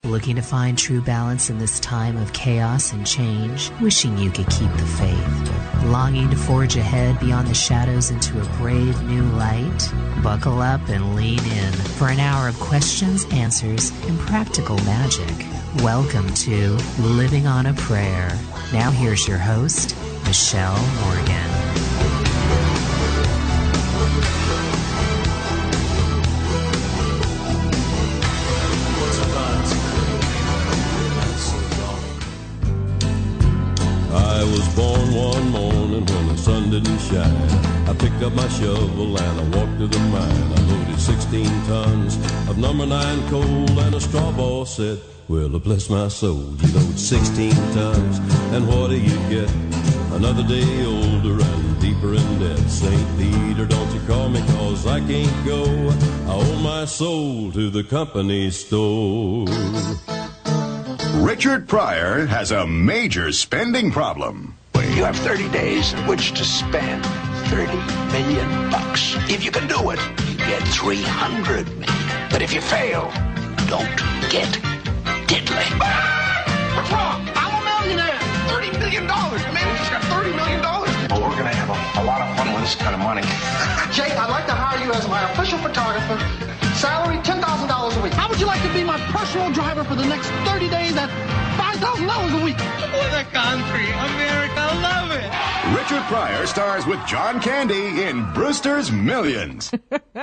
Looking to find true balance in this time of chaos and change? Wishing you could keep the faith? Longing to forge ahead beyond the shadows into a brave new light? Buckle up and lean in for an hour of questions, answers, and practical magic. Welcome to Living on a Prayer. Now here's your host, Michelle Morgan. I was born one morning when the sun didn't shine. I picked up my shovel and I walked to the mine. I loaded 16 tons of number 9 coal, and a straw ball said, well, bless my soul, you load 16 tons, and what do you get? Another day older and deeper in debt. St. Peter, don't you call me, 'cause I can't go. I owe my soul to the company store. Richard Pryor has a major spending problem. You have 30 days in which to spend $30 million. If you can do it, you get $300 million. But if you fail, don't get diddly. What's wrong? I'm a millionaire. $30 million. Man, we just got $30 million. Well, we're going to have a lot of fun with this kind of money. Jake, I'd like to hire you as my official photographer. Salary, $10,000 a week. How would you like to be my personal driver for the next 30 days at $5,000 a week? What a country. America, love it. Richard Pryor stars with John Candy in Brewster's Millions.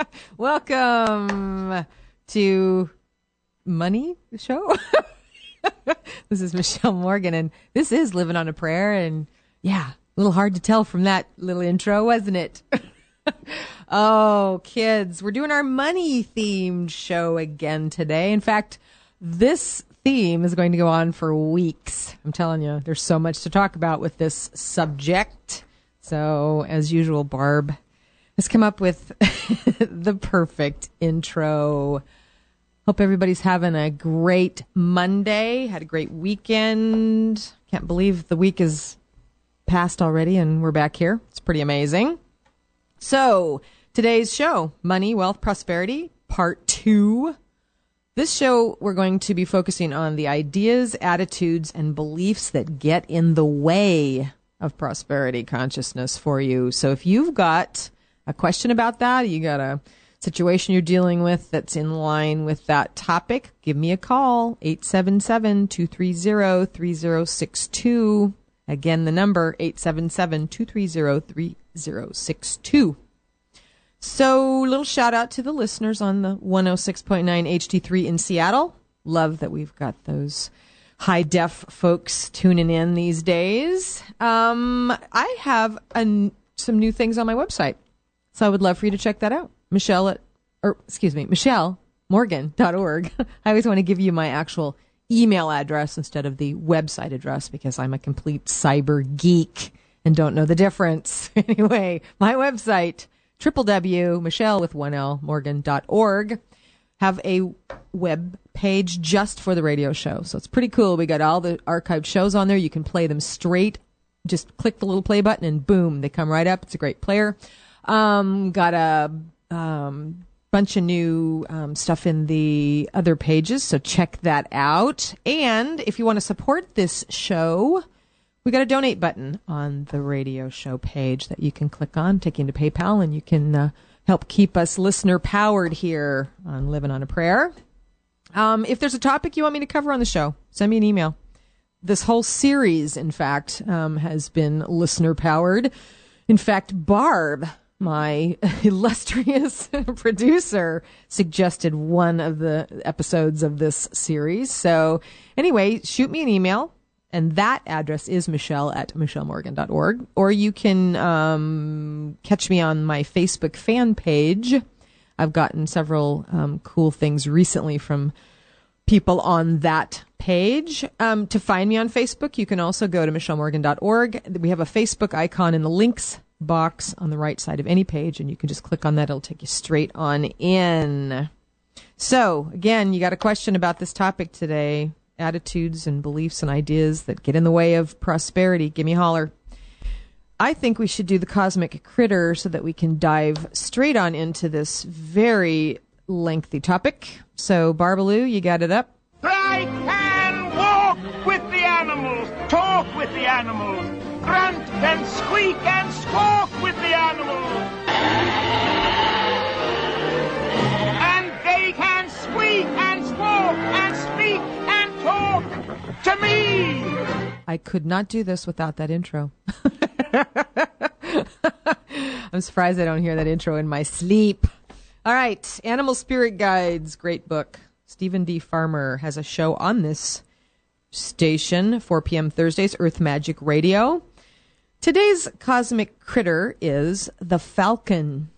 Welcome to Money Show. This is Michelle Morgan, and this is Living on a Prayer. And yeah, a little hard to tell from that little intro, wasn't it? Oh, kids, we're doing our money-themed show again today. In fact, this theme is going to go on for weeks. I'm telling you, there's so much to talk about with this subject. So, as usual, Barb has come up with the perfect intro. Hope everybody's having a great Monday, had a great weekend. Can't believe the week is passed already and we're back here. It's pretty amazing. So, today's show, Money, Wealth, Prosperity, Part 2. This show, we're going to be focusing on the ideas, attitudes, and beliefs that get in the way of prosperity consciousness for you. So if you've got a question about that, you got a situation you're dealing with that's in line with that topic, give me a call, 877-230-3062. Again, the number, 877-230-3062. So, little shout out to the listeners on the 106.9 HD3 in Seattle. Love that we've got those high def folks tuning in these days. I have some new things on my website, so I would love for you to check that out. MichelleMorgan.org. I always want to give you my actual email address instead of the website address because I'm a complete cyber geek and don't know the difference. Anyway, my website, www.michelle.morgan.org, have a web page just for the radio show. So it's pretty cool. We got all the archived shows on there. You can play them straight. Just click the little play button and boom, they come right up. It's a great player. Got a bunch of new stuff in the other pages, so check that out. And if you want to support this show, we got a donate button on the radio show page that you can click on, take you into PayPal, and you can help keep us listener powered here on Living on a Prayer. If there's a topic you want me to cover on the show, send me an email. This whole series, in fact, has been listener powered. In fact, Barb, my illustrious producer, suggested one of the episodes of this series. So anyway, shoot me an email. And that address is michelle@michellemorgan.org. Or you can catch me on my Facebook fan page. I've gotten several cool things recently from people on that page. To find me on Facebook, you can also go to michellemorgan.org. We have a Facebook icon in the links box on the right side of any page, and you can just click on that. It'll take you straight on in. So, again, you got a question about this topic today. Attitudes and beliefs and ideas that get in the way of prosperity. Give me a holler. I think we should do the cosmic critter so that we can dive straight on into this very lengthy topic. So, Barbaloo, you got it up? I can walk with the animals, talk with the animals, grunt and squeak and squawk with the animals. And they can squeak and squawk and speak and talk to me. I could not do this without that intro. I'm surprised I don't hear that intro in my sleep. All right, Animal Spirit Guides, great book. Stephen D. Farmer has a show on this station, 4 p.m. Thursdays, Earth Magic Radio. Today's cosmic critter is the falcon.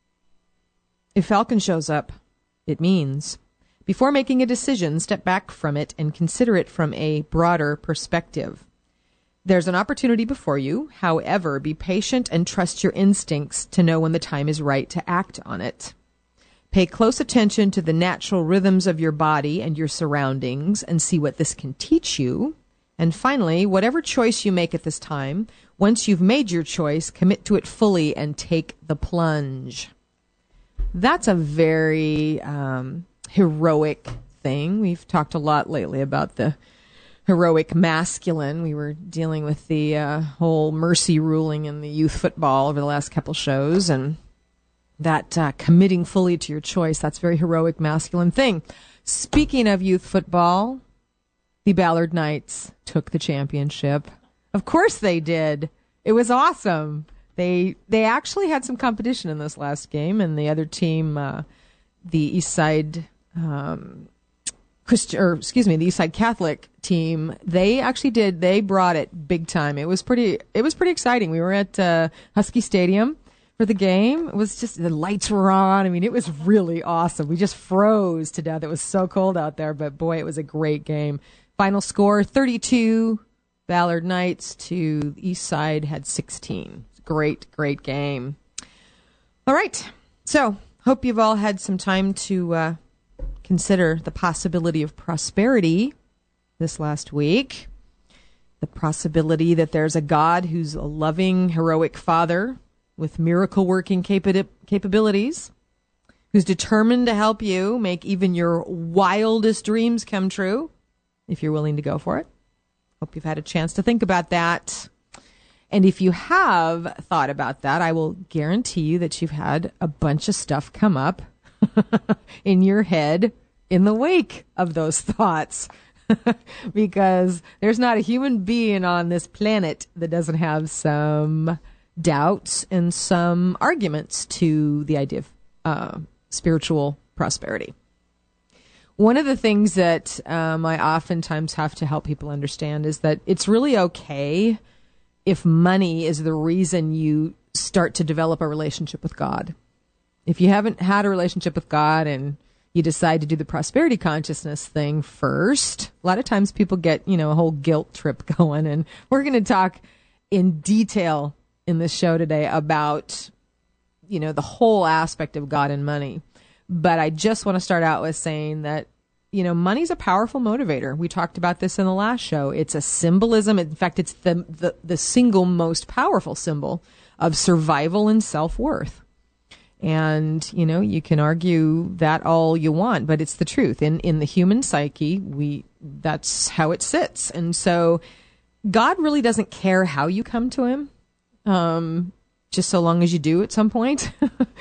If falcon shows up, it means before making a decision, step back from it and consider it from a broader perspective. There's an opportunity before you. However, be patient and trust your instincts to know when the time is right to act on it. Pay close attention to the natural rhythms of your body and your surroundings and see what this can teach you. And finally, whatever choice you make at this time, once you've made your choice, commit to it fully and take the plunge. That's a very heroic thing. We've talked a lot lately about the heroic masculine. We were dealing with the whole mercy ruling in the youth football over the last couple shows, and that committing fully to your choice, that's a very heroic masculine thing. Speaking of youth football, the Ballard Knights took the championship. Of course they did. It was awesome. They actually had some competition in this last game, and the other team, the Eastside the Eastside Catholic team, they brought it big time. It was pretty exciting. We were at Husky Stadium for the game. It was just, the lights were on. I mean, it was really awesome. We just froze to death. It was so cold out there, but boy, it was a great game. Final score, 32, Ballard Knights to Eastside had 16. Great game. All right. So, hope you've all had some time to consider the possibility of prosperity this last week. The possibility that there's a God who's a loving, heroic father with miracle-working capabilities, who's determined to help you make even your wildest dreams come true, if you're willing to go for it. Hope you've had a chance to think about that. And if you have thought about that, I will guarantee you that you've had a bunch of stuff come up in your head in the wake of those thoughts. Because there's not a human being on this planet that doesn't have some doubts and some arguments to the idea of spiritual prosperity. One of the things that I oftentimes have to help people understand is that it's really okay if money is the reason you start to develop a relationship with God. If you haven't had a relationship with God and you decide to do the prosperity consciousness thing first, a lot of times people get, a whole guilt trip going. And we're going to talk in detail in this show today about, the whole aspect of God and money. But I just want to start out with saying that, money's a powerful motivator. We talked about this in the last show. It's a symbolism. In fact, it's the single most powerful symbol of survival and self-worth. And, you can argue that all you want, but it's the truth. In the human psyche, that's how it sits. And so God really doesn't care how you come to him, just so long as you do at some point.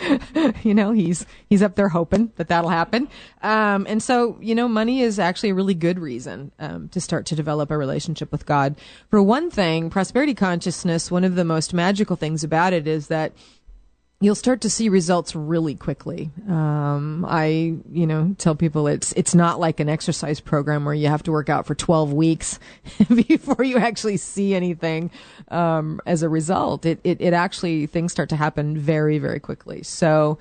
He's up there hoping that that'll happen. And so, money is actually a really good reason to start to develop a relationship with God. For one thing, prosperity consciousness, one of the most magical things about it is that you'll start to see results really quickly. I tell people it's not like an exercise program where you have to work out for 12 weeks before you actually see anything as a result. It actually, things start to happen very, very quickly. So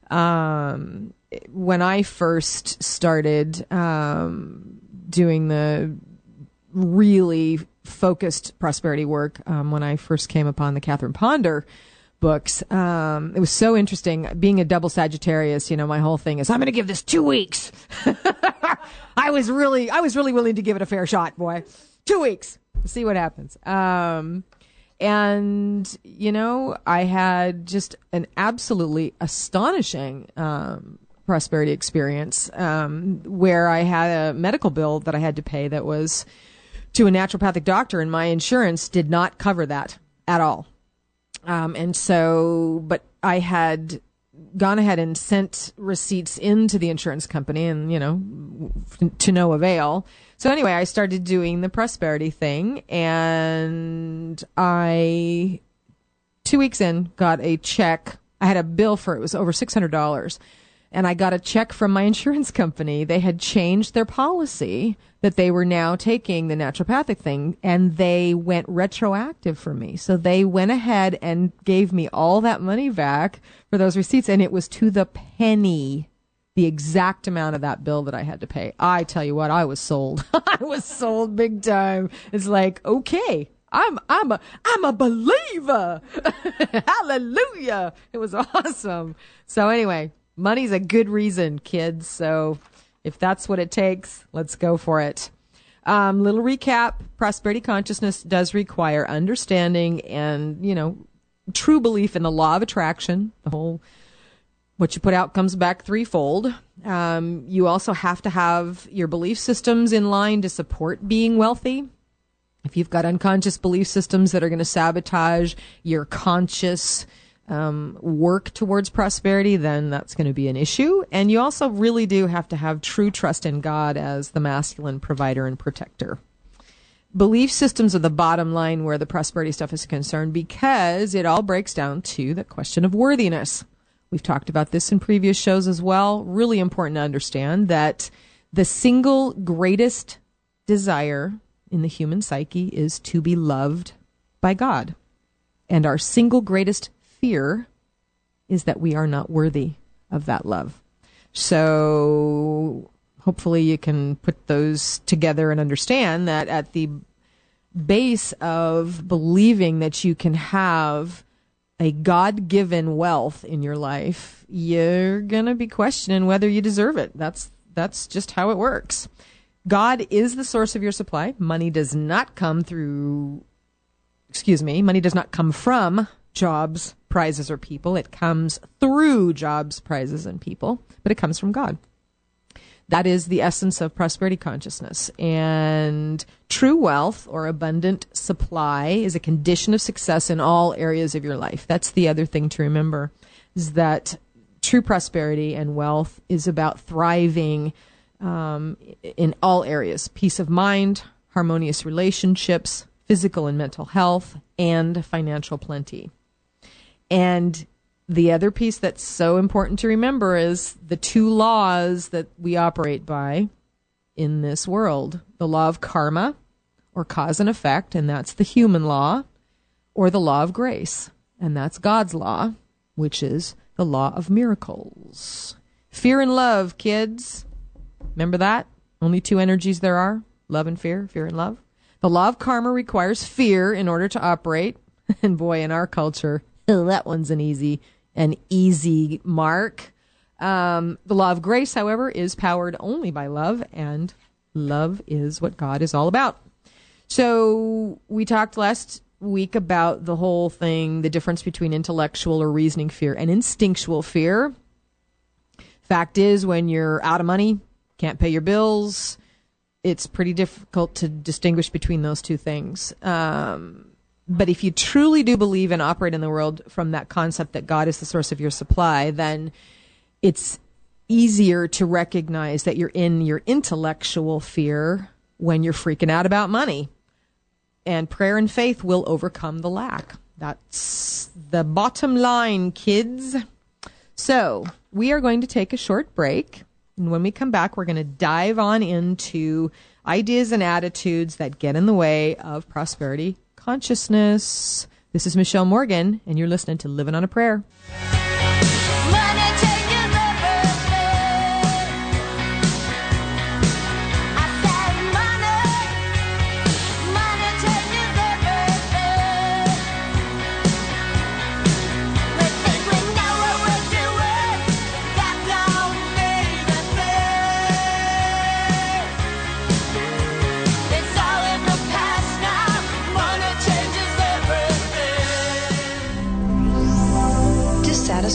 when I first started doing the really focused prosperity work, when I first came upon the Catherine Ponder books, it was so interesting. Being a double Sagittarius, my whole thing is, I'm going to give this 2 weeks. I was really willing to give it a fair shot, boy. 2 weeks. See what happens. And I had just an absolutely astonishing prosperity experience, where I had a medical bill that I had to pay that was to a naturopathic doctor, and my insurance did not cover that at all. But I had gone ahead and sent receipts into the insurance company, and, to no avail. So anyway, I started doing the prosperity thing, and 2 weeks in, got a check. I had a bill for it was over $600, and I got a check from my insurance company. They had changed their policy that they were now taking the naturopathic thing, and they went retroactive for me. So they went ahead and gave me all that money back for those receipts, and it was to the penny, the exact amount of that bill that I had to pay. I tell you what, I was sold. I was sold big time. It's like, okay, I'm a believer. Hallelujah. It was awesome. So anyway, money's a good reason, kids. So if that's what it takes, let's go for it. Little recap, prosperity consciousness does require understanding and, true belief in the law of attraction. The whole, what you put out comes back threefold. You also have to have your belief systems in line to support being wealthy. If you've got unconscious belief systems that are going to sabotage your conscious work towards prosperity, then that's going to be an issue. And you also really do have to have true trust in God as the masculine provider and protector. Belief systems are the bottom line where the prosperity stuff is concerned, because it all breaks down to the question of worthiness. We've talked about this in previous shows as well. Really important to understand that the single greatest desire in the human psyche is to be loved by God. And our single greatest fear is that we are not worthy of that love. So hopefully you can put those together and understand that at the base of believing that you can have a God-given wealth in your life, you're going to be questioning whether you deserve it. That's just how it works. God is the source of your supply. Money does not come from jobs, prizes, or people. It comes through jobs, prizes, and people, but it comes from God. That is the essence of prosperity consciousness. And true wealth or abundant supply is a condition of success in all areas of your life. That's the other thing to remember, is that true prosperity and wealth is about thriving in all areas: peace of mind, harmonious relationships, physical and mental health, and financial plenty. And the other piece that's so important to remember is the two laws that we operate by in this world: the law of karma, or cause and effect, and that's the human law, or the law of grace, and that's God's law, which is the law of miracles. Fear and love, kids. Remember that? Only two energies there are: love and fear, fear and love. The law of karma requires fear in order to operate. And boy, in our culture, that one's an easy mark. The law of grace, however, is powered only by love, and love is what God is all about. So we talked last week about the whole thing, the difference between intellectual or reasoning fear and instinctual fear. Fact is, when you're out of money, can't pay your bills, it's pretty difficult to distinguish between those two things. But if you truly do believe and operate in the world from that concept that God is the source of your supply, then it's easier to recognize that you're in your intellectual fear when you're freaking out about money. And prayer and faith will overcome the lack. That's the bottom line, kids. So we are going to take a short break. And when we come back, we're going to dive on into ideas and attitudes that get in the way of prosperity consciousness. This is Michelle Morgan, and you're listening to Living on a Prayer.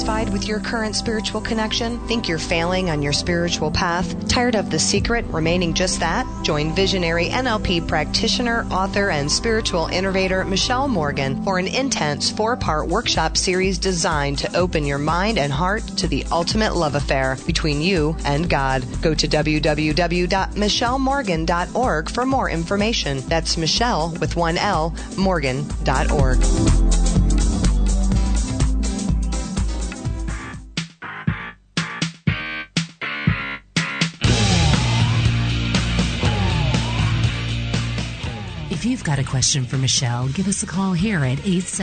Dissatisfied with your current spiritual connection? Think you're failing on your spiritual path? Tired of the secret remaining just that? Join visionary NLP practitioner, author, and spiritual innovator Michelle Morgan for an intense 4-part workshop series designed to open your mind and heart to the ultimate love affair between you and God. Go to www.michellemorgan.org for more information. That's Michelle with 1 L, Morgan.org. If you've got a question for Michelle, give us a call here at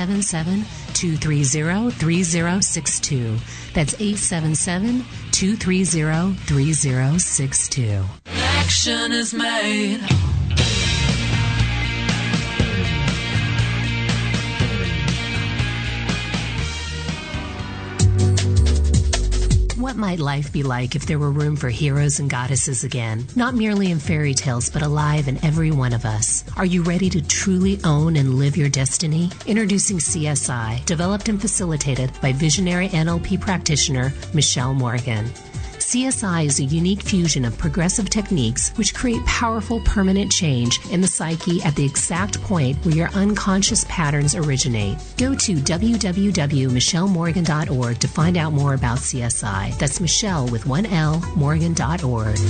877-230-3062. That's 877-230-3062. Action is made. What might life be like if there were room for heroes and goddesses again? Not merely in fairy tales, but alive in every one of us. Are you ready to truly own and live your destiny? Introducing CSI, developed and facilitated by visionary NLP practitioner Michelle Morgan. CSI is a unique fusion of progressive techniques which create powerful permanent change in the psyche at the exact point where your unconscious patterns originate. Go to www.michellemorgan.org to find out more about CSI. That's Michelle with 1 L, Morgan.org.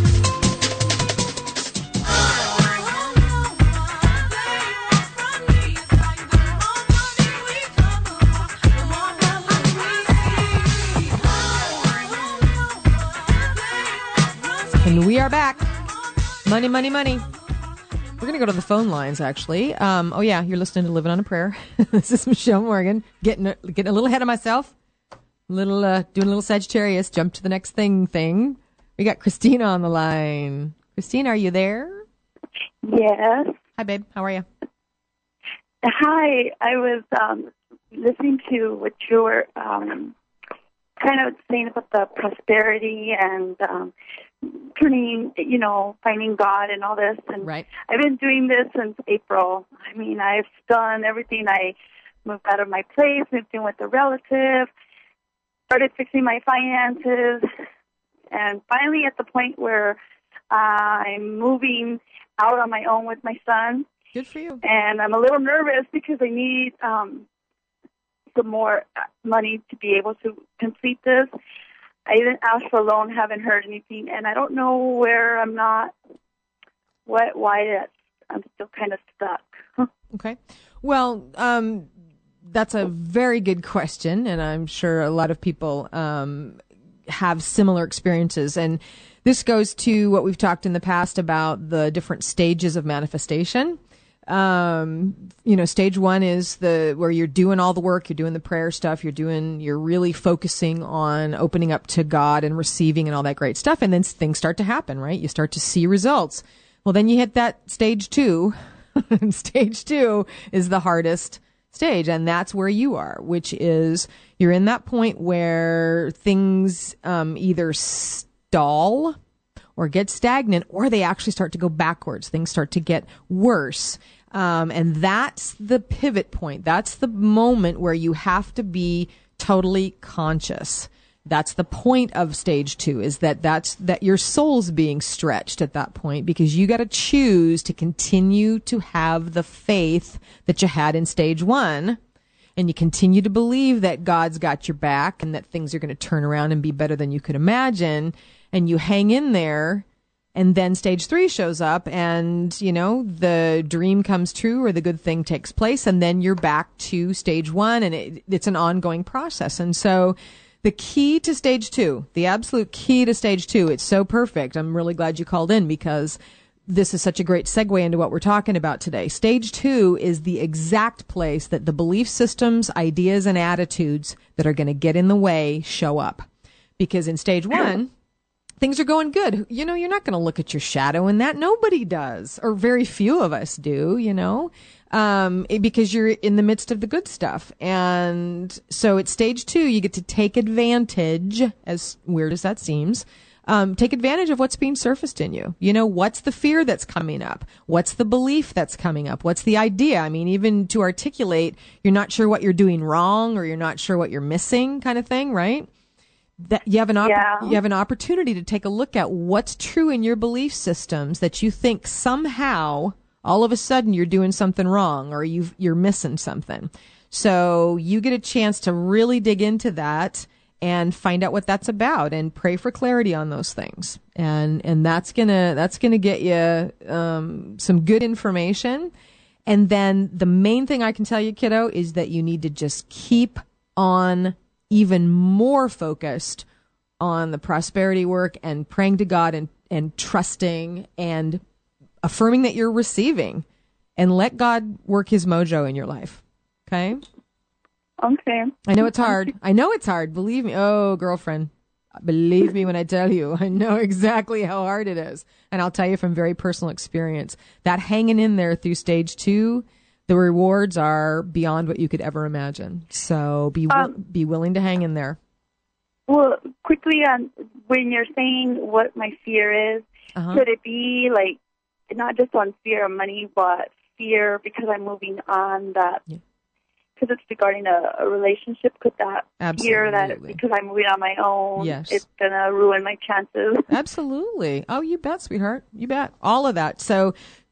And we are back. Money, money, money. We're going to go to the phone lines, actually. Oh, yeah, you're listening to Living on a Prayer. This is Michelle Morgan, getting a little ahead of myself. Doing a little Sagittarius, jump to the next thing. We got Christina on the line. Christina, are you there? Yes. Hi, babe. How are you? Hi. I was listening to what you were kind of saying about the prosperity and finding God and all this. And right. I've been doing this since April. I mean, I've done everything. I moved out of my place, moved in with a relative, started fixing my finances, and finally at the point where I'm moving out on my own with my son. Good for you. And I'm a little nervous because I need some more money to be able to complete this. I even asked for a loan, haven't heard anything, and I don't know where I'm not, why I'm still kind of stuck. Okay. Well, that's a very good question, and I'm sure a lot of people have similar experiences. And this goes to what we've talked in the past about the different stages of manifestation. Stage one is where you're doing all the work, you're doing the prayer stuff, you're really focusing on opening up to God and receiving and all that great stuff. And then things start to happen, right? You start to see results. Well, then you hit that stage 2. And stage 2 is the hardest stage. And that's where you are, which is you're in that point where things, either stall or get stagnant, or they actually start to go backwards. Things start to get worse. And that's the pivot point. That's the moment where you have to be totally conscious. That's the point of stage 2, is that your soul's being stretched at that point, because you got to choose to continue to have the faith that you had in stage 1. And you continue to believe that God's got your back and that things are going to turn around and be better than you could imagine. And you hang in there. And then stage 3 shows up and, the dream comes true or the good thing takes place. And then you're back to stage 1, and it's an ongoing process. And so the key to stage 2, the absolute key to stage 2, it's so perfect. I'm really glad you called in, because this is such a great segue into what we're talking about today. Stage 2 is the exact place that the belief systems, ideas, and attitudes that are going to get in the way show up. Because in stage 1, things are going good. You're not going to look at your shadow in that. Nobody does, or very few of us do, because you're in the midst of the good stuff. And so at stage 2, you get to take advantage, as weird as that seems, take advantage of what's being surfaced in you. You know, what's the fear that's coming up? What's the belief that's coming up? What's the idea? I mean, even to articulate, you're not sure what you're doing wrong or you're not sure what you're missing kind of thing, right? That you have an opportunity to take a look at what's true in your belief systems that you think somehow all of a sudden you're doing something wrong or you're missing something. So you get a chance to really dig into that and find out what that's about and pray for clarity on those things. And that's gonna get you some good information. And then the main thing I can tell you, kiddo, is that you need to just keep on even more focused on the prosperity work and praying to God and trusting and affirming that you're receiving, and let God work his mojo in your life. Okay? Okay. I know it's hard. Believe me. Oh, girlfriend. Believe me when I tell you. I know exactly how hard it is. And I'll tell you from very personal experience that hanging in there through stage 2, the rewards are beyond what you could ever imagine. So be willing to hang in there. Well, quickly on when you're saying what my fear is, could it be like not just on fear of money, but fear because I'm moving on that... Yeah. Because it's regarding a relationship, could that fear that because I'm moving on my own, it's going to ruin my chances? Absolutely. Oh, you bet, sweetheart. You bet. All of that. So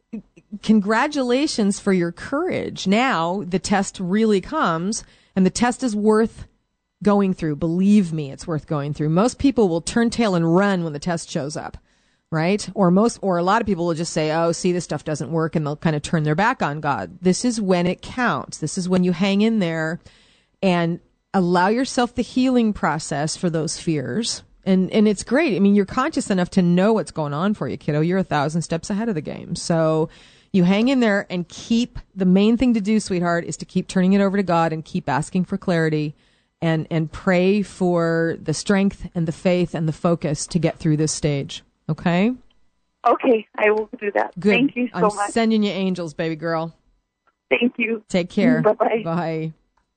congratulations for your courage. Now the test really comes, and the test is worth going through. Believe me, it's worth going through. Most people will turn tail and run when the test shows up. Right? Or a lot of people will just say, oh, see, this stuff doesn't work, and they'll kind of turn their back on God. This is when it counts. This is when you hang in there and allow yourself the healing process for those fears. And it's great. I mean, you're conscious enough to know what's going on for you, kiddo. You're 1,000 steps ahead of the game. So you hang in there and the main thing to do, sweetheart, is to keep turning it over to God and keep asking for clarity and pray for the strength and the faith and the focus to get through this stage. Okay? Okay, I will do that. Good. Thank you so much. I'm sending you angels, baby girl. Thank you. Take care. Bye-bye. Bye.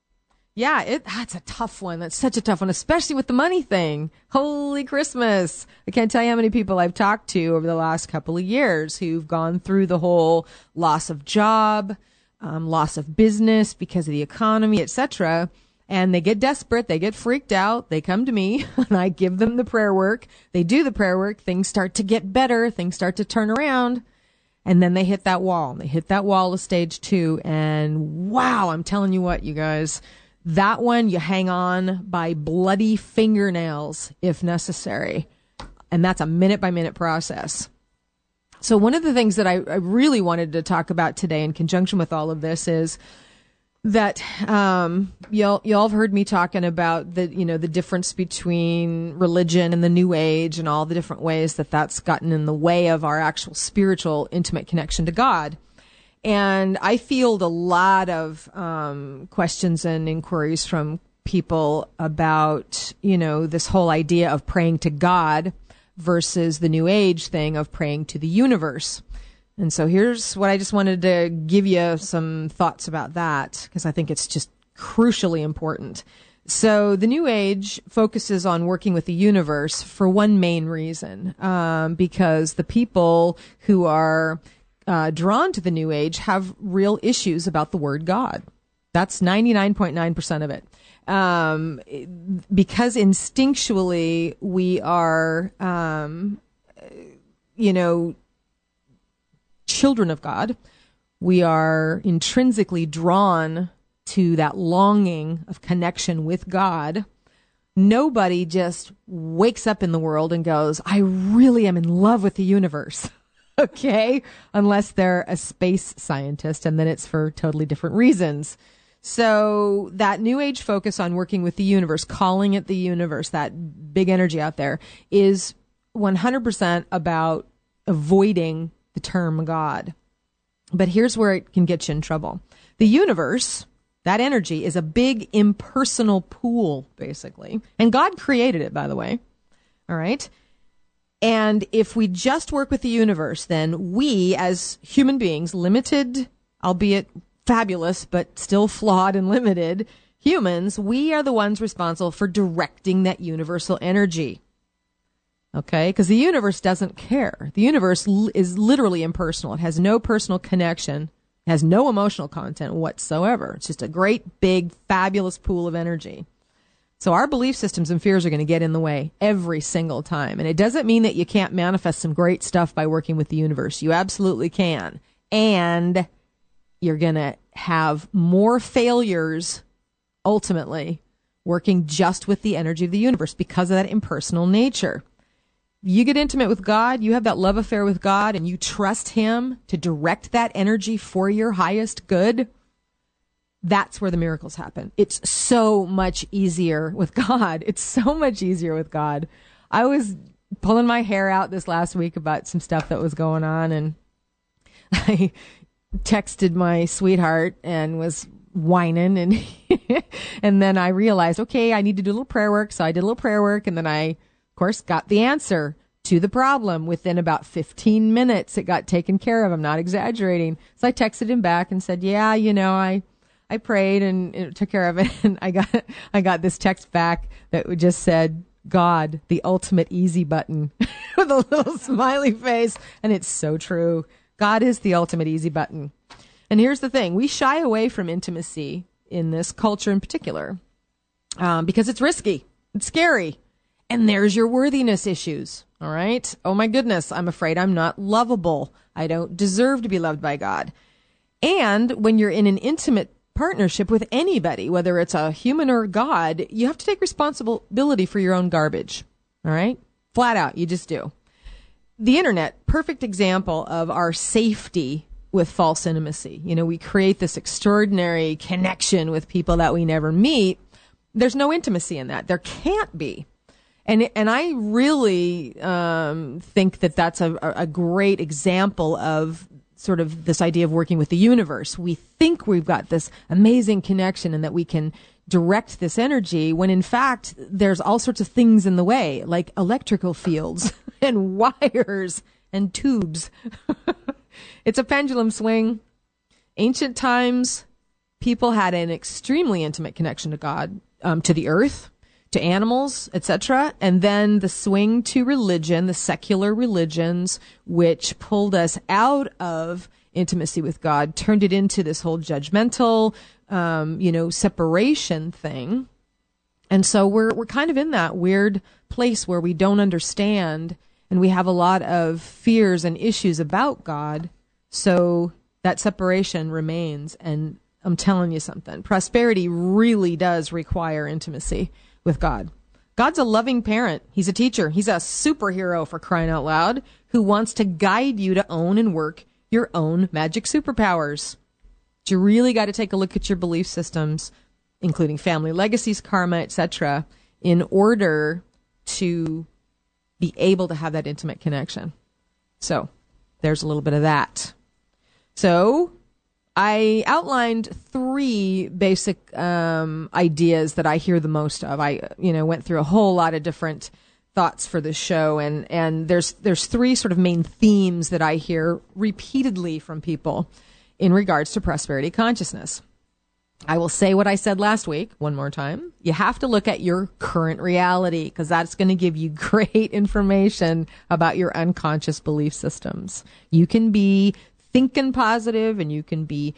Yeah, that's a tough one. That's such a tough one, especially with the money thing. Holy Christmas. I can't tell you how many people I've talked to over the last couple of years who've gone through the whole loss of job, loss of business because of the economy, etc., and they get desperate, they get freaked out, they come to me, and I give them the prayer work. They do the prayer work, things start to get better, things start to turn around, and then they hit that wall. They hit that wall of stage 2, and wow, I'm telling you what, you guys, that one you hang on by bloody fingernails if necessary, and that's a minute-by-minute process. So one of the things that I really wanted to talk about today in conjunction with all of this is that y'all have heard me talking about the difference between religion and the New Age and all the different ways that that's gotten in the way of our actual spiritual intimate connection to God. And I field a lot of questions and inquiries from people about this whole idea of praying to God versus the New Age thing of praying to the universe. And so here's what I just wanted to give you some thoughts about that, because I think it's just crucially important. So the New Age focuses on working with the universe for one main reason, because the people who are drawn to the New Age have real issues about the word God. That's 99.9% of it. Because instinctually we are, children of God. We are intrinsically drawn to that longing of connection with God. Nobody just wakes up in the world and goes, I really am in love with the universe. Okay? Unless they're a space scientist, and then it's for totally different reasons. So that New Age focus on working with the universe, calling it the universe, that big energy out there, is 100% about avoiding the term God. But here's where it can get you in trouble. The universe, that energy, is a big impersonal pool, basically. And God created it, by the way. All right? And if we just work with the universe, then we, as human beings, limited, albeit fabulous, but still flawed and limited humans, we are the ones responsible for directing that universal energy. Okay? Because the universe doesn't care. The universe is literally impersonal. It has no personal connection. It has no emotional content whatsoever. It's just a great, big, fabulous pool of energy. So our belief systems and fears are going to get in the way every single time. And it doesn't mean that you can't manifest some great stuff by working with the universe. You absolutely can. And you're going to have more failures, ultimately, working just with the energy of the universe because of that impersonal nature. You get intimate with God, you have that love affair with God, and you trust Him to direct that energy for your highest good. That's where the miracles happen. It's so much easier with God. It's so much easier with God. I was pulling my hair out this last week about some stuff that was going on, and I texted my sweetheart and was whining, and and then I realized, okay, I need to do a little prayer work. So I did a little prayer work, and then I, of course, got the answer to the problem within about 15 minutes. It got taken care of. I'm not exaggerating. So I texted him back and said, yeah, I prayed and it took care of it. And I got this text back that just said, God, the ultimate easy button with a little smiley face. And it's so true. God is the ultimate easy button. And here's the thing. We shy away from intimacy in this culture in particular because it's risky. It's scary. And there's your worthiness issues. All right. Oh my goodness. I'm afraid I'm not lovable. I don't deserve to be loved by God. And when you're in an intimate partnership with anybody, whether it's a human or God, you have to take responsibility for your own garbage. All right? Flat out, you just do. The internet, perfect example of our safety with false intimacy. We create this extraordinary connection with people that we never meet. There's no intimacy in that. There can't be. And I really think that that's a great example of sort of this idea of working with the universe. We think we've got this amazing connection and that we can direct this energy when in fact there's all sorts of things in the way, like electrical fields and wires and tubes. It's a pendulum swing. Ancient times, people had an extremely intimate connection to God, to the earth, to animals, etc. And then the swing to religion, the secular religions, which pulled us out of intimacy with God, turned it into this whole judgmental, separation thing. And so we're kind of in that weird place where we don't understand and we have a lot of fears and issues about God. So that separation remains. And I'm telling you something, prosperity really does require intimacy with God. God's a loving parent. He's a teacher. He's a superhero, for crying out loud, who wants to guide you to own and work your own magic superpowers. But you really got to take a look at your belief systems, including family legacies, karma, etc., in order to be able to have that intimate connection. So there's a little bit of that. So I outlined 3 basic ideas that I hear the most of. I went through a whole lot of different thoughts for this show, and there's 3 sort of main themes that I hear repeatedly from people in regards to prosperity consciousness. I will say what I said last week one more time. You have to look at your current reality because that's going to give you great information about your unconscious belief systems. You can be thinking positive and you can be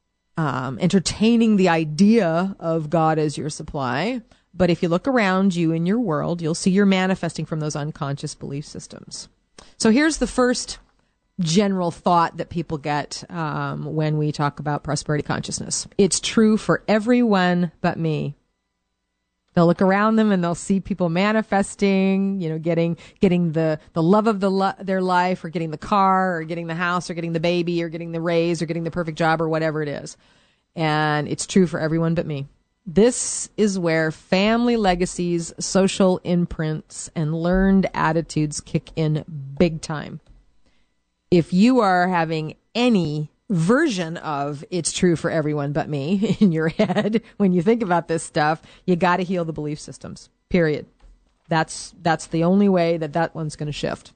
entertaining the idea of God as your supply. But if you look around you in your world, you'll see you're manifesting from those unconscious belief systems. So here's the first general thought that people get when we talk about prosperity consciousness. It's true for everyone but me. They'll look around them and they'll see people manifesting, getting the love of their life, or getting the car, or getting the house, or getting the baby, or getting the raise, or getting the perfect job, or whatever it is. And it's true for everyone but me. This is where family legacies, social imprints, and learned attitudes kick in big time. If you are having any version of it's true for everyone but me in your head when you think about this stuff, you got to heal the belief systems, period. That's the only way that one's going to shift.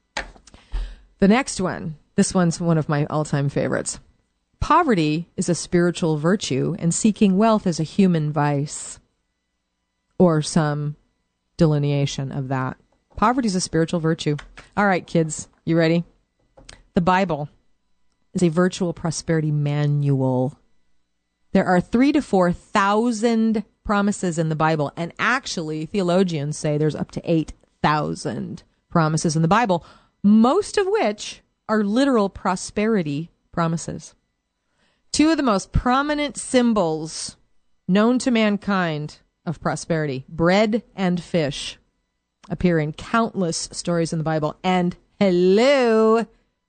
The next one, this one's one of my all-time favorites. Poverty is a spiritual virtue and seeking wealth is a human vice, or some delineation of that. Poverty is a spiritual virtue. All right, kids, you ready? The Bible is a virtual prosperity manual. There are 3,000 to 4,000 promises in the Bible, and actually theologians say there's up to 8,000 promises in the Bible, most of which are literal prosperity promises. Two of the most prominent symbols known to mankind of prosperity, bread and fish, appear in countless stories in the Bible. And hello,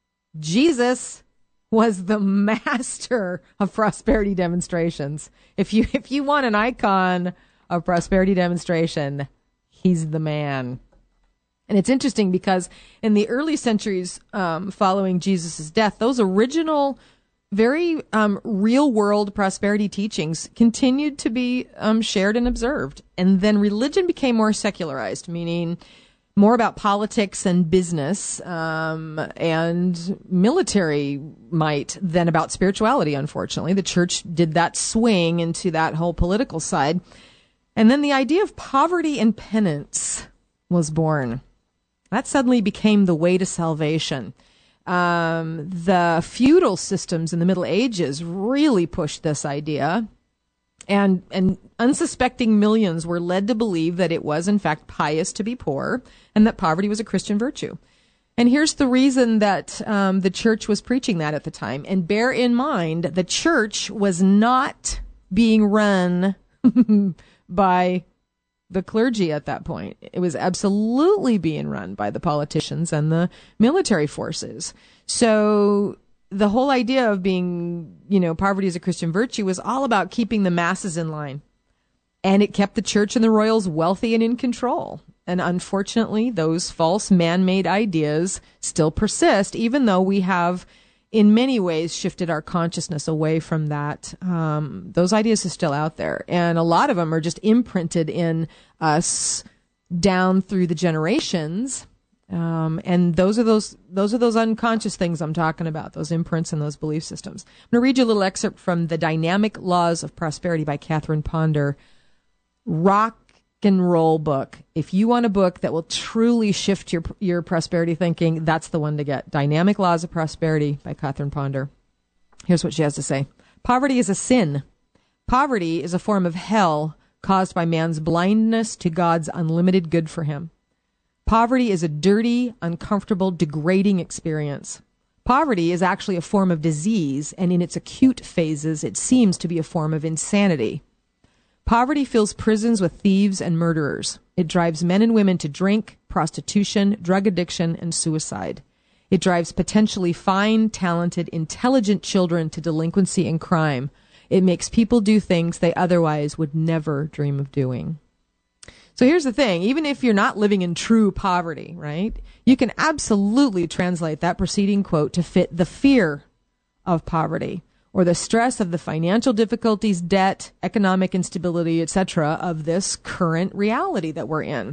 Jesus was the master of prosperity demonstrations. If you want an icon of prosperity demonstration, he's the man. And it's interesting because in the early centuries following Jesus' death, those original, very real-world prosperity teachings continued to be shared and observed. And then religion became more secularized, meaning more about politics and business and military might than about spirituality, unfortunately. The church did that swing into that whole political side. And then the idea of poverty and penance was born. That suddenly became the way to salvation. The feudal systems in the Middle Ages really pushed this idea. And unsuspecting millions were led to believe that it was, in fact, pious to be poor and that poverty was a Christian virtue. And here's the reason that the church was preaching that at the time. And bear in mind, the church was not being run by the clergy at that point. It was absolutely being run by the politicians and the military forces. So the whole idea of being, poverty as a Christian virtue was all about keeping the masses in line. And it kept the church and the royals wealthy and in control. And unfortunately, those false man-made ideas still persist, even though we have, in many ways, shifted our consciousness away from that. Those ideas are still out there. And a lot of them are just imprinted in us down through the generations. And those are those unconscious things I'm talking about, those imprints and those belief systems. I'm going to read you a little excerpt from The Dynamic Laws of Prosperity by Catherine Ponder. Rock and roll book. If you want a book that will truly shift your prosperity thinking, that's the one to get. Dynamic Laws of Prosperity by Catherine Ponder. Here's what she has to say. Poverty is a sin. Poverty is a form of hell caused by man's blindness to God's unlimited good for him. Poverty is a dirty, uncomfortable, degrading experience. Poverty is actually a form of disease, and in its acute phases, it seems to be a form of insanity. Poverty fills prisons with thieves and murderers. It drives men and women to drink, prostitution, drug addiction, and suicide. It drives potentially fine, talented, intelligent children to delinquency and crime. It makes people do things they otherwise would never dream of doing. So here's the thing. Even if you're not living in true poverty, right, you can absolutely translate that preceding quote to fit the fear of poverty, or the stress of the financial difficulties, debt, economic instability, etc., of this current reality that we're in.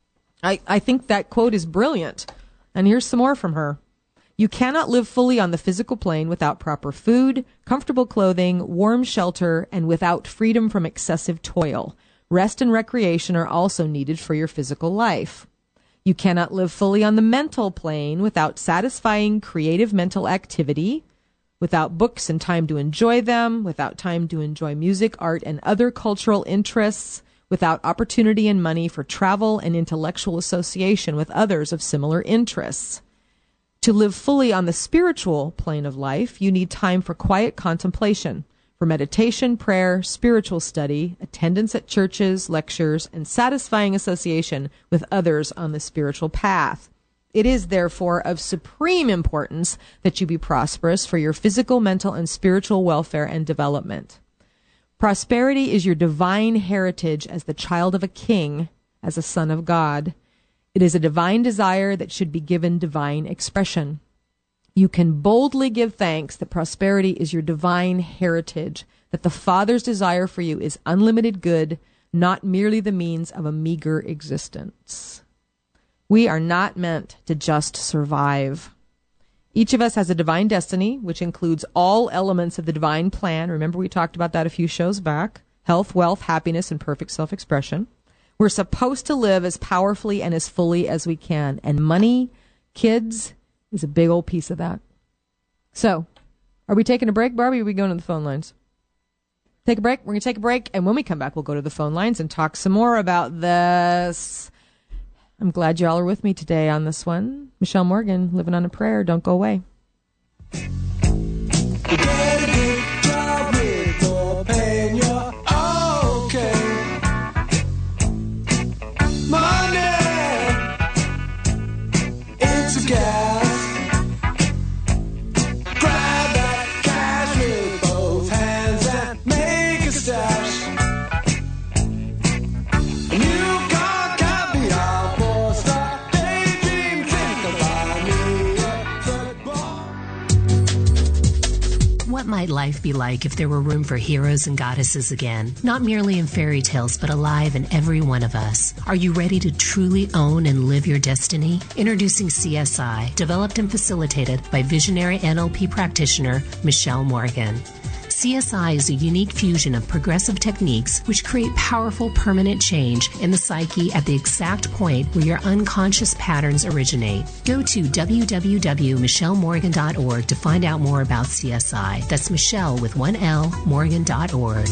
I think that quote is brilliant. And here's some more from her. You cannot live fully on the physical plane without proper food, comfortable clothing, warm shelter, and without freedom from excessive toil. Rest and recreation are also needed for your physical life. You cannot live fully on the mental plane without satisfying creative mental activity, without books and time to enjoy them, without time to enjoy music, art, and other cultural interests, without opportunity and money for travel and intellectual association with others of similar interests. To live fully on the spiritual plane of life, you need time for quiet contemplation, for meditation, prayer, spiritual study, attendance at churches, lectures, and satisfying association with others on the spiritual path. It is, therefore, of supreme importance that you be prosperous for your physical, mental, and spiritual welfare and development. Prosperity is your divine heritage as the child of a king, as a son of God. It is a divine desire that should be given divine expression. You can boldly give thanks that prosperity is your divine heritage, that the Father's desire for you is unlimited good, not merely the means of a meager existence. We are not meant to just survive. Each of us has a divine destiny, which includes all elements of the divine plan. Remember, we talked about that a few shows back. Health, wealth, happiness, and perfect self-expression. We're supposed to live as powerfully and as fully as we can. And money, kids, is a big old piece of that. So, are we taking a break, Barbie, or are we going to the phone lines? Take a break. We're going to take a break. And when we come back, we'll go to the phone lines and talk some more about this. I'm glad y'all are with me today on this one. Michelle Morgan, Living on a Prayer. Don't go away. What might life be like if there were room for heroes and goddesses again? Not merely in fairy tales, but alive in every one of us. Are you ready to truly own and live your destiny? Introducing CSI, developed and facilitated by visionary NLP practitioner Michelle Morgan. CSI is a unique fusion of progressive techniques which create powerful permanent change in the psyche at the exact point where your unconscious patterns originate. Go to www.michellemorgan.org to find out more about CSI. That's Michelle with 1L, Morgan.org.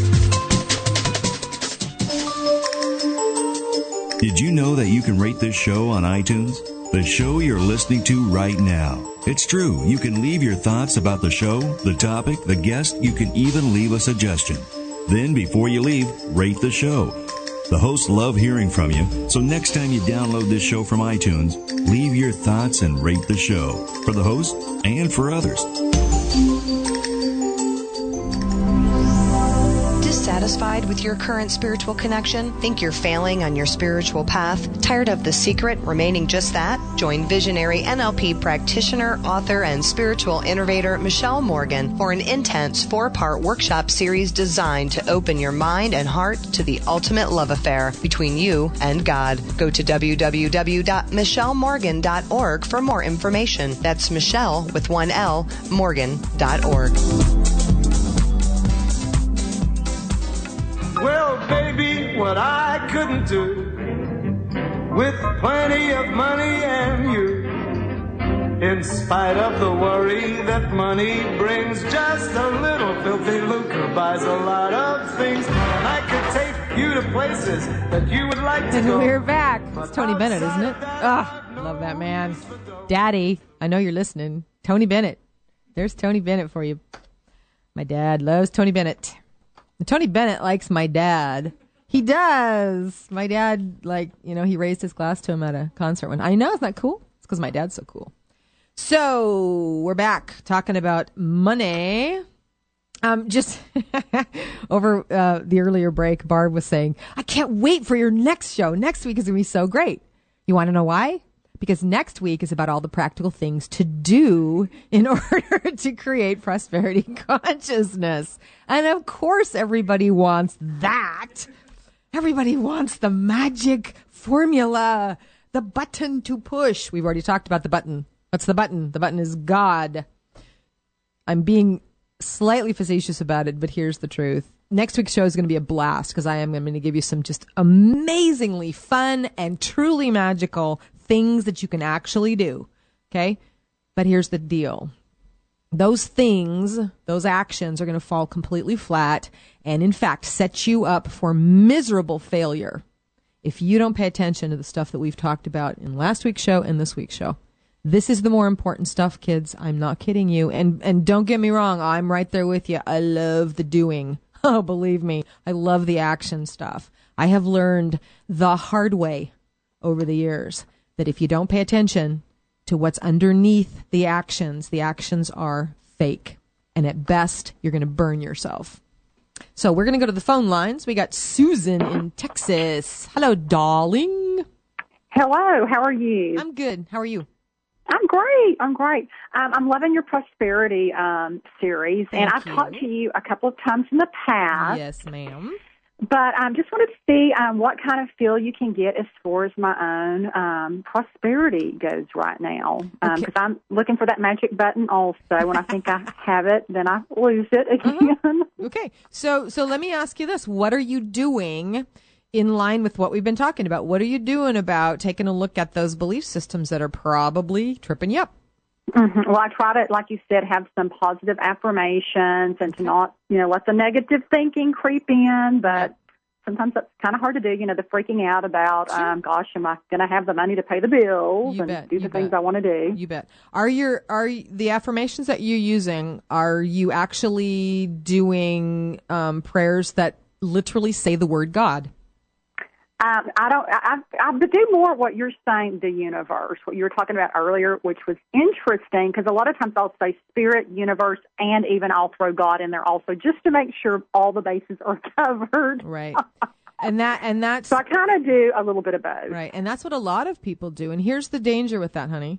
Did you know that you can rate this show on iTunes? The show you're listening to right now. It's true. You can leave your thoughts about the show, the topic, the guest. You can even leave a suggestion. Then, before you leave, rate the show. The hosts love hearing from you, so next time you download this show from iTunes, leave your thoughts and rate the show for the host and for others. Dissatisfied with your current spiritual connection? Think you're failing on your spiritual path? Tired of The Secret remaining just that? Join visionary NLP practitioner, author, and spiritual innovator Michelle Morgan for an intense 4-part workshop series designed to open your mind and heart to the ultimate love affair between you and God. Go to www.michellemorgan.org for more information. That's Michelle with 1L, Morgan.org. Well, baby, what I couldn't do with plenty of money and you, in spite of the worry that money brings, just a little filthy lucre buys a lot of things, and I could take you to places that you would like to go. And we're back. It's Tony Bennett, isn't it? Ah, love that man. Daddy, I know you're listening. Tony Bennett. There's Tony Bennett for you. My dad loves Tony Bennett. Tony Bennett likes my dad. He does. My dad, he raised his glass to him at a concert one. I know, isn't that cool? It's because my dad's so cool. So, we're back talking about money. Just over the earlier break, Barb was saying, I can't wait for your next show. Next week is going to be so great. You want to know why? Because next week is about all the practical things to do in order to create prosperity consciousness. And of course, everybody wants that. Everybody wants the magic formula, the button to push. We've already talked about the button. What's the button? The button is God. I'm being slightly facetious about it, but here's the truth. Next week's show is going to be a blast because I'm going to give you some just amazingly fun and truly magical things that you can actually do. Okay? But here's the deal. Those things, those actions are going to fall completely flat and, in fact, set you up for miserable failure if you don't pay attention to the stuff that we've talked about in last week's show and this week's show. This is the more important stuff, kids. I'm not kidding you. And don't get me wrong. I'm right there with you. I love the doing. Oh, believe me. I love the action stuff. I have learned the hard way over the years that if you don't pay attention to what's underneath the actions are fake. And at best, you're going to burn yourself. So we're going to go to the phone lines. We got Susan in Texas. Hello, darling. Hello. How are you? I'm good. How are you? I'm great. I'm loving your prosperity series. Thank and I've you. talked to you a couple of times in the past. Yes, ma'am. But I just wanted to see what kind of feel you can get as far as my own prosperity goes right now. Because I'm looking for that magic button also. When I think I have it, then I lose it again. Okay. So let me ask you this. What are you doing in line with what we've been talking about. What are you doing about taking a look at those belief systems that are probably tripping you up? Mm-hmm. Well, I try to, like you said, have some positive affirmations and to not, let the negative thinking creep in. But sometimes that's kind of hard to do, the freaking out about, gosh, am I going to have the money to pay the bills do the things I want to do? You bet. Are the affirmations that you're using, are you actually doing prayers that literally say the word God? I do more what you're saying, the universe, what you were talking about earlier, which was interesting because a lot of times I'll say spirit, universe, and even I'll throw God in there also just to make sure all the bases are covered. Right. And that's so I kind of do a little bit of both. Right. And that's what a lot of people do. And here's the danger with that, honey.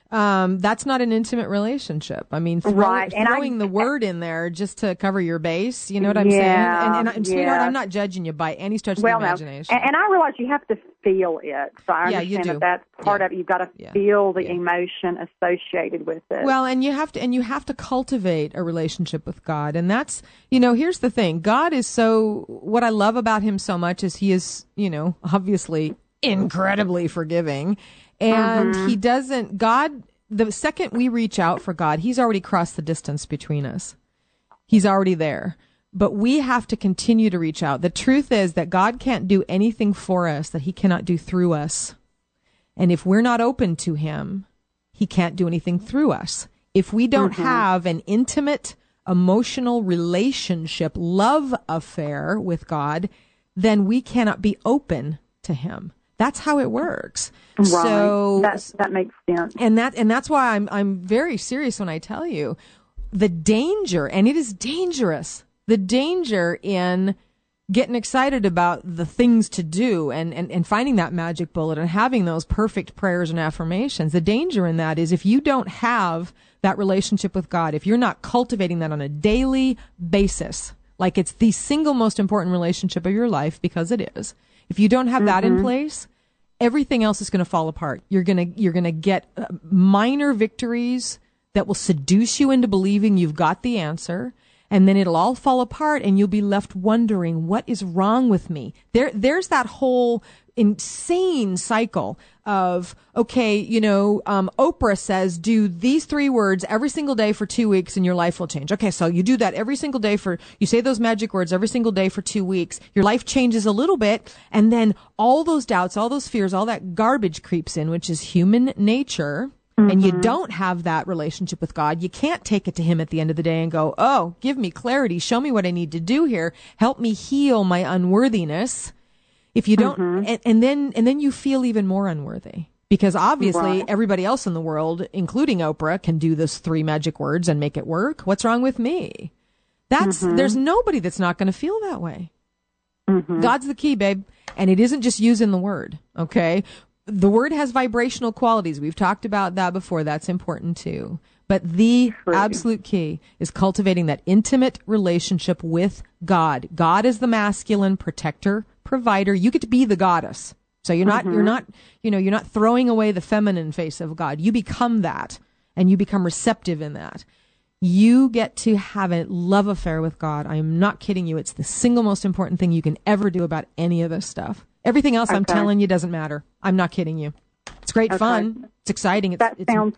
That's not an intimate relationship. I mean, throwing the word in there just to cover your base, you know what I'm saying? And sweetheart, I'm not judging you by any stretch of the imagination. No. And I realize you have to feel it. So I understand that that's part of it. You've got to feel the emotion associated with it. Well, and you have to cultivate a relationship with God. And that's, here's the thing. God is what I love about him so much is he is, obviously incredibly forgiving. And he doesn't, the second we reach out for God, he's already crossed the distance between us. He's already there. But we have to continue to reach out. The truth is that God can't do anything for us that he cannot do through us. And if we're not open to him, he can't do anything through us. If we don't have an intimate, emotional relationship, love affair with God, then we cannot be open to him. That's how it works. Right. So that makes sense. And that's why I'm very serious when I tell you the danger, and it is dangerous, the danger in getting excited about the things to do and finding that magic bullet and having those perfect prayers and affirmations. The danger in that is if you don't have that relationship with God, if you're not cultivating that on a daily basis, like it's the single most important relationship of your life, because it is. If you don't have that in place, everything else is going to fall apart. You're going to get minor victories that will seduce you into believing you've got the answer, and then it'll all fall apart and you'll be left wondering, what is wrong with me? There's that whole insane cycle of, okay, Oprah says do these 3 words every single day for 2 weeks and your life will change. Okay, so you do that every single day you say those magic words every single day for 2 weeks. Your life changes a little bit, and then all those doubts, all those fears, all that garbage creeps in, which is human nature. And you don't have that relationship with God. You can't take it to him at the end of the day and go, oh, give me clarity. Show me what I need to do here. Help me heal my unworthiness. If you don't, and then you feel even more unworthy, because obviously everybody else in the world, including Oprah, can do those 3 magic words and make it work. What's wrong with me? There's nobody that's not going to feel that way. God's the key, babe. And it isn't just using the word. Okay. The word has vibrational qualities. We've talked about that before. That's important too. But the absolute key is cultivating that intimate relationship with God. God is the masculine protector, provider. You get to be the goddess. So you're not throwing away the feminine face of God. You become that, and you become receptive in that. You get to have a love affair with God. I am not kidding you. It's the single most important thing you can ever do about any of this stuff. Everything else I'm telling you doesn't matter. I'm not kidding you. It's great fun. It's exciting. That sounds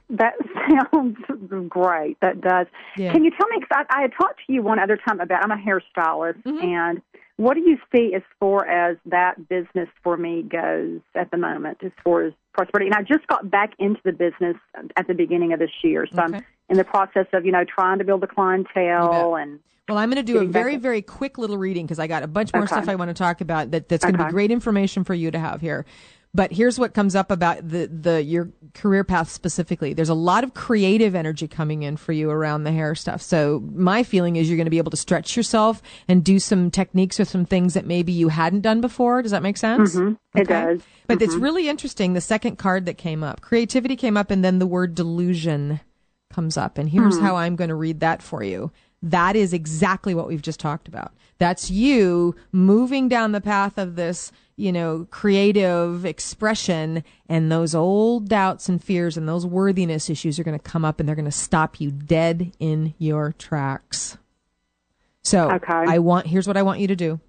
great. That does. Yeah. Can you tell me, because I had talked to you one other time about, I'm a hairstylist, and what do you see as far as that business for me goes at the moment, as far as prosperity? And I just got back into the business at the beginning of this year, so I'm in the process of, trying to build a clientele. And well, I'm going to do a very, very quick little reading, because I got a bunch more stuff I want to talk about that's going to be great information for you to have here. But here's what comes up about your career path specifically. There's a lot of creative energy coming in for you around the hair stuff. So my feeling is you're going to be able to stretch yourself and do some techniques or some things that maybe you hadn't done before. Does that make sense? It does. But it's really interesting. The second card that came up, creativity came up, and then the word delusion comes up. And here's how I'm going to read that for you. That is exactly what we've just talked about. That's you moving down the path of this, creative expression, and those old doubts and fears and those worthiness issues are going to come up, and they're going to stop you dead in your tracks. So here's what I want you to do.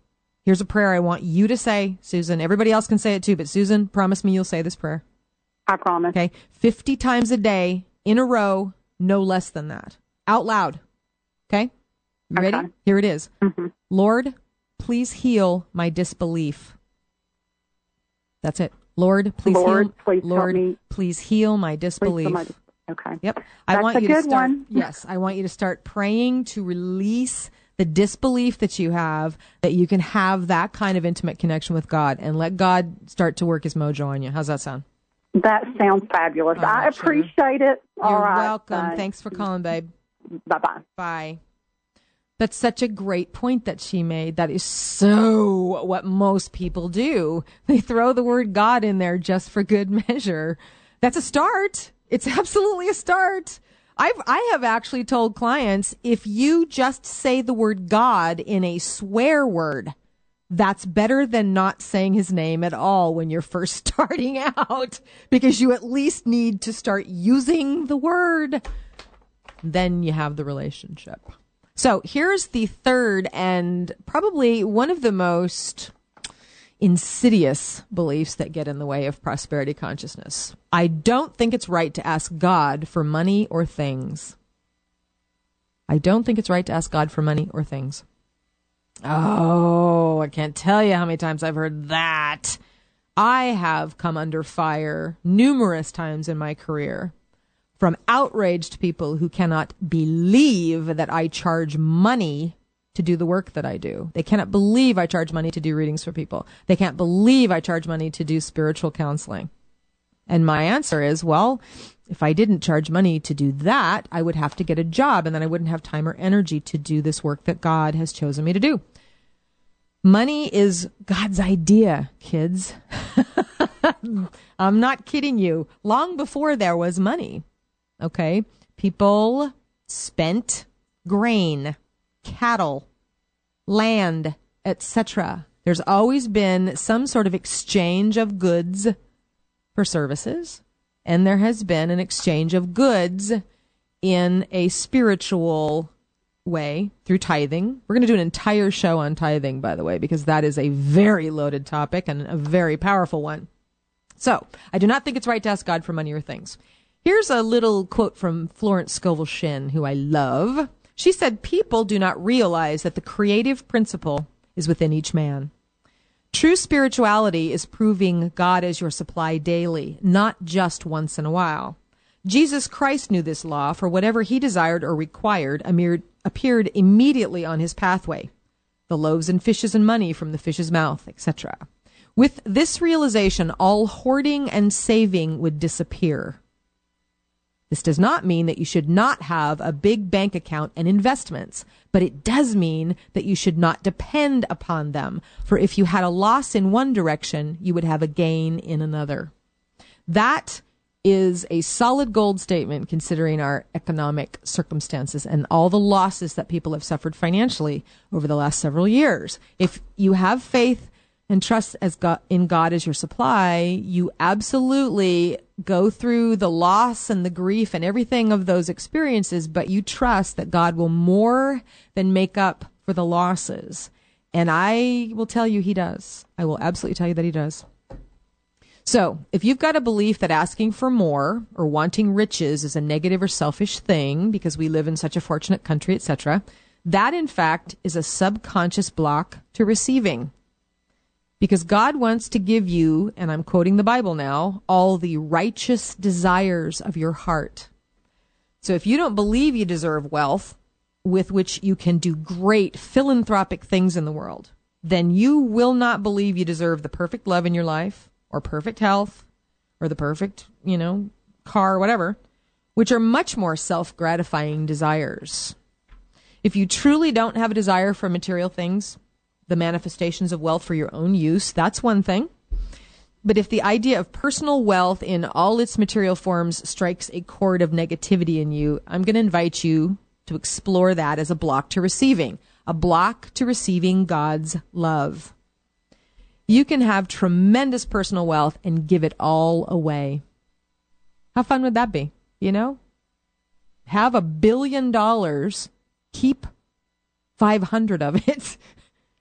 Here's a prayer I want you to say, Susan. Everybody else can say it too, but Susan, promise me you'll say this prayer. I promise. Okay. 50 times a day in a row, no less than that. Out loud. Okay? You ready? Okay. Here it is. Mm-hmm. Lord, please heal my disbelief. That's it. Lord, please please heal my disbelief. Okay. Yep. That's a good one. Yes. I want you to start praying to release the disbelief that you have, that you can have that kind of intimate connection with God, and let God start to work his mojo on you. How's that sound? That sounds fabulous. I appreciate it. You're welcome. Thanks for calling, babe. Bye-bye. Bye. That's such a great point that she made. That is so what most people do. They throw the word God in there just for good measure. That's a start. It's absolutely a start. I have actually told clients, if you just say the word God in a swear word, that's better than not saying his name at all when you're first starting out, because you at least need to start using the word. Then you have the relationship. So here's the third and probably one of the most insidious beliefs that get in the way of prosperity consciousness. I don't think it's right to ask God for money or things. I don't think it's right to ask God for money or things. Oh, I can't tell you how many times I've heard that. I have come under fire numerous times in my career from outraged people who cannot believe that I charge money to do the work that I do. They cannot believe I charge money to do readings for people. They can't believe I charge money to do spiritual counseling. And my answer is, well, if I didn't charge money to do that, I would have to get a job, and then I wouldn't have time or energy to do this work that God has chosen me to do. Money is God's idea, kids. I'm not kidding you. Long before there was money, okay, people spent grain, cattle, land, etc. There's always been some sort of exchange of goods for services, and there has been an exchange of goods in a spiritual way through tithing. We're going to do an entire show on tithing, by the way, because that is a very loaded topic and a very powerful one. So, I do not think it's right to ask God for money or things. Here's a little quote from Florence Scovel Shinn, who I love. She said, people do not realize that the creative principle is within each man. True spirituality is proving God as your supply daily, not just once in a while. Jesus Christ knew this law, for whatever he desired or required appeared immediately on his pathway. The loaves and fishes and money from the fish's mouth, etc. With this realization, all hoarding and saving would disappear. This does not mean that you should not have a big bank account and investments, but it does mean that you should not depend upon them. For if you had a loss in one direction, you would have a gain in another. That is a solid gold statement considering our economic circumstances and all the losses that people have suffered financially over the last several years. If you have faith and trust in God as your supply, you absolutely go through the loss and the grief and everything of those experiences, but you trust that God will more than make up for the losses. And I will tell you he does. I will absolutely tell you that he does. So, if you've got a belief that asking for more or wanting riches is a negative or selfish thing because we live in such a fortunate country, etc., that in fact is a subconscious block to receiving. Because God wants to give you, and I'm quoting the Bible now, all the righteous desires of your heart. So if you don't believe you deserve wealth with which you can do great philanthropic things in the world, then you will not believe you deserve the perfect love in your life, or perfect health, or the perfect, car, whatever, which are much more self-gratifying desires. If you truly don't have a desire for material things, the manifestations of wealth for your own use, that's one thing. But if the idea of personal wealth in all its material forms strikes a chord of negativity in you, I'm going to invite you to explore that as a block to receiving God's love. You can have tremendous personal wealth and give it all away. How fun would that be? Have $1 billion, keep 500 of it.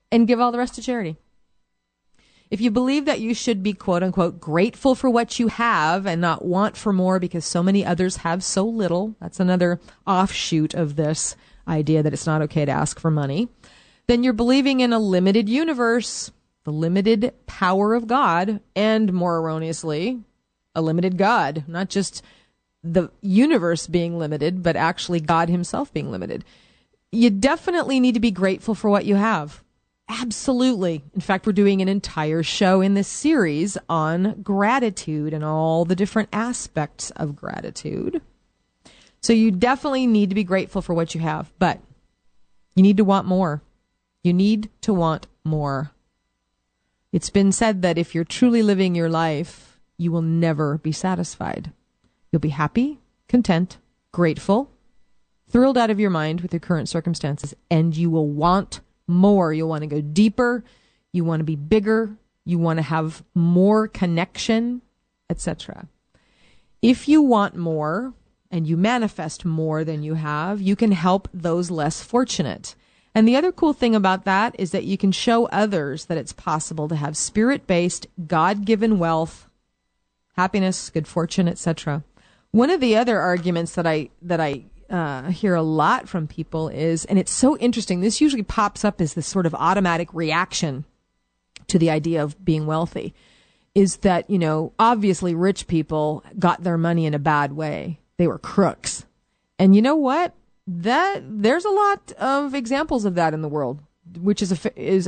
and give all the rest to charity. If you believe that you should be, quote unquote, grateful for what you have and not want for more because so many others have so little, that's another offshoot of this idea that it's not okay to ask for money, then you're believing in a limited universe, the limited power of God, and more erroneously, a limited God, not just the universe being limited, but actually God himself being limited. You definitely need to be grateful for what you have. Absolutely. In fact, we're doing an entire show in this series on gratitude and all the different aspects of gratitude. So you definitely need to be grateful for what you have, but you need to want more. You need to want more. It's been said that if you're truly living your life, you will never be satisfied. You'll be happy, content, grateful, thrilled out of your mind with your current circumstances, and you will want more. You'll want to go deeper. You want to be bigger. You want to have more connection, etc. If you want more and you manifest more than you have, you can help those less fortunate. And the other cool thing about that is that you can show others that it's possible to have spirit-based, God-given wealth, happiness, good fortune, etc. One of the other arguments that I hear a lot from people is, and it's so interesting, this usually pops up as this sort of automatic reaction to the idea of being wealthy, is that, obviously rich people got their money in a bad way. They were crooks. And you know what? There's a lot of examples of that in the world, which it's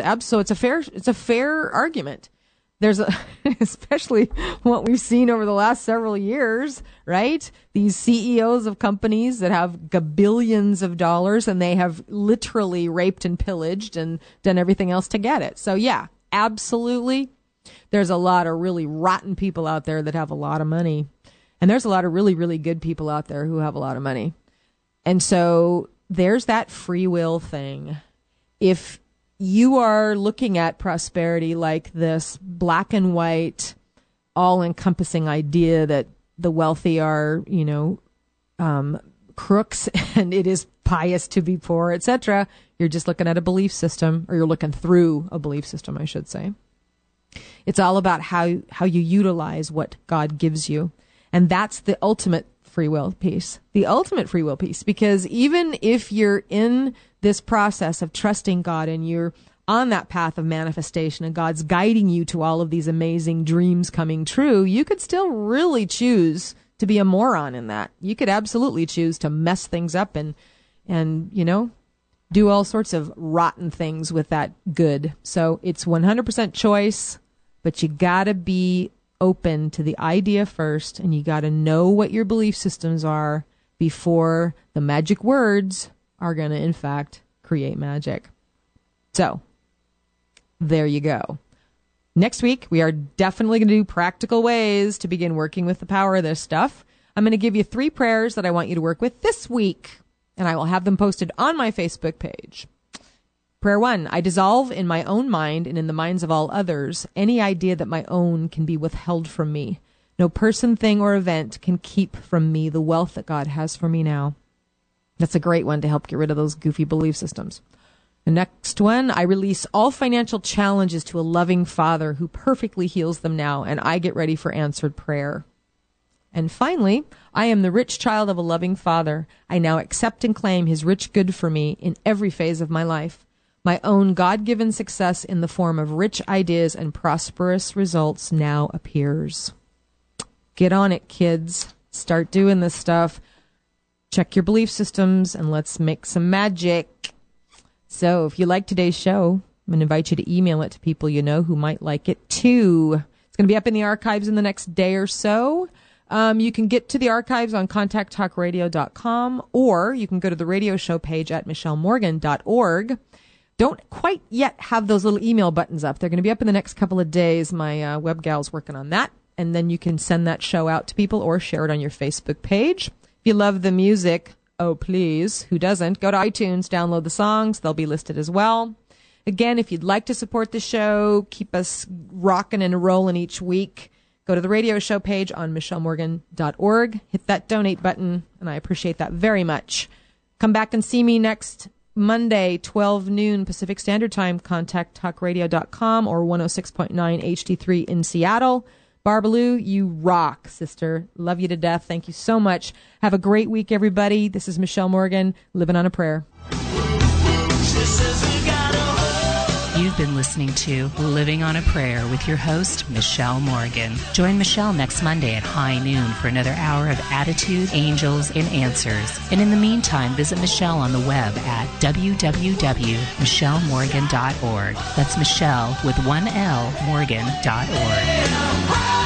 a fair argument. There's especially what we've seen over the last several years, right? These CEOs of companies that have billions of dollars and they have literally raped and pillaged and done everything else to get it. So yeah, absolutely. There's a lot of really rotten people out there that have a lot of money. And there's a lot of really, really good people out there who have a lot of money. And so there's that free will thing. If you are looking at prosperity like this black and white, all-encompassing idea that the wealthy are, crooks and it is pious to be poor, etc., you're just looking at a belief system, or you're looking through a belief system, I should say. It's all about how you utilize what God gives you. And that's the ultimate free will piece. The ultimate free will piece. Because even if you're in this process of trusting God and you're on that path of manifestation and God's guiding you to all of these amazing dreams coming true, you could still really choose to be a moron in that. You could absolutely choose to mess things up and do all sorts of rotten things with that good. So it's 100% choice, but you gotta be open to the idea first, and you gotta know what your belief systems are before the magic words are gonna, in fact, create magic. So, there you go. Next week, we are definitely going to do practical ways to begin working with the power of this stuff. I'm going to give you 3 prayers that I want you to work with this week, and I will have them posted on my Facebook page. Prayer 1, I dissolve in my own mind and in the minds of all others any idea that my own can be withheld from me. No person, thing, or event can keep from me the wealth that God has for me now. That's a great one to help get rid of those goofy belief systems. The next one, I release all financial challenges to a loving Father who perfectly heals them now, and I get ready for answered prayer. And finally, I am the rich child of a loving Father. I now accept and claim his rich good for me in every phase of my life. My own God-given success in the form of rich ideas and prosperous results now appears. Get on it, kids. Start doing this stuff. Check your belief systems and let's make some magic. So if you like today's show, I'm going to invite you to email it to people you know who might like it too. It's going to be up in the archives in the next day or so. You can get to the archives on contacttalkradio.com, or you can go to the radio show page at michellemorgan.org. Don't quite yet have those little email buttons up. They're going to be up in the next couple of days. My web gal's working on that. And then you can send that show out to people or share it on your Facebook page. If you love the music, oh please, who doesn't? Go to iTunes, download the songs. They'll be listed as well. Again, if you'd like to support the show, keep us rocking and rolling each week, go to the radio show page on michellemorgan.org. Hit that donate button, and I appreciate that very much. Come back and see me next Monday, 12 noon Pacific Standard Time. Contact talkradio.com or 106.9 HD3 in Seattle. Barbaloo, you rock, sister. Love you to death. Thank you so much. Have a great week, everybody. This is Michelle Morgan, living on a prayer. You've been listening to Living on a Prayer with your host, Michelle Morgan. Join Michelle next Monday at high noon for another hour of attitude, angels, and answers. And in the meantime, visit Michelle on the web at www.michellemorgan.org. That's Michelle with one L, Morgan.org.